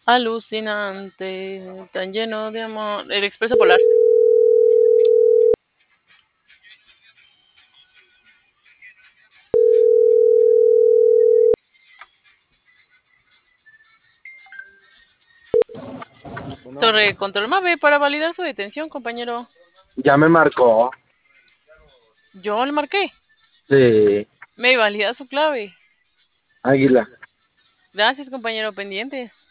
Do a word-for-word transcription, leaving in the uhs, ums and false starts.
Alucinante, tan lleno de amor. El Expreso Polar. Bueno, Torre Control Mave para validar su detención, compañero. ya me marcó. Yo le marqué. Sí, Me valida su clave. Águila. Gracias, compañero. Pendientes.